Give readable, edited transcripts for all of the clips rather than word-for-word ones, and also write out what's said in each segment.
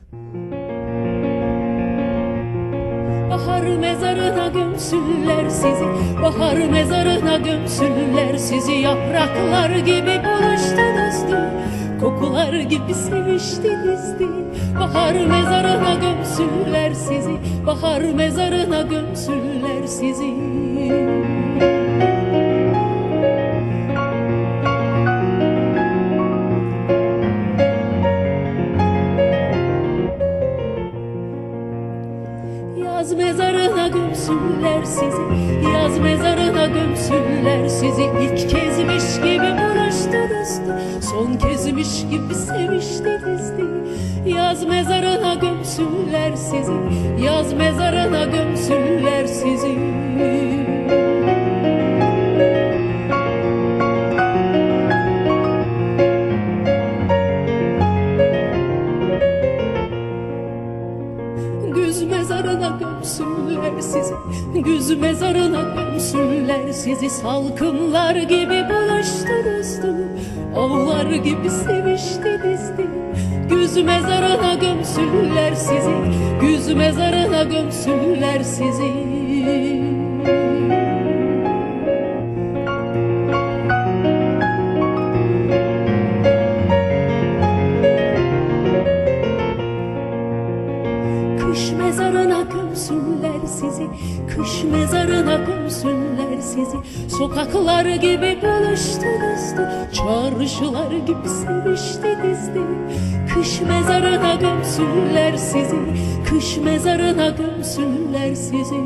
Bahar mezarına gömsünler sizi, bahar mezarına gömsünler sizi. Yapraklar gibi buluştunuzdu, kokular gibi seviştinizdi. Bahar mezarına gömsünler sizi, bahar mezarına gömsünler sizi. Yaz mezarına gömsünler sizi, yaz mezarına gömsünler sizi. İlk kezmiş gibi buluştunuzdu, son kezmiş gibi seviştinizdi. Yaz mezarına gömsünler sizi, yaz mezarına gömsünler sizi. Güz mezarına gömsünler sizi, güz mezarına gömsünler sizi. Salkımlar gibi buluştunuzdu, avlar gibi seviştinizdi. Güz mezarına gömsünler sizi, güz mezarına gömsünler sizi. Kış mezarına gömsünler sizi, kış mezarına gömsünler sizi. Sokaklar gibi buluştunuzdu, çarşılar gibi seviştinizdi. Kış mezarına gömsünler sizi, kış mezarına gömsünler sizi.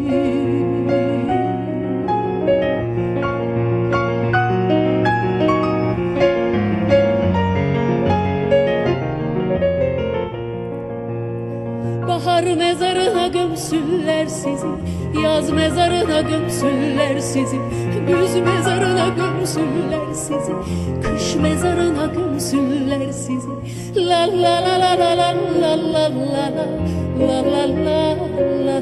Bahar mezarına gömsünler sizi, yaz mezarına gömsünler sizi. Güz mezarına gömsünler sizi, kış mezarına gömsünler sizi. La la la la la la la la la la la la la la.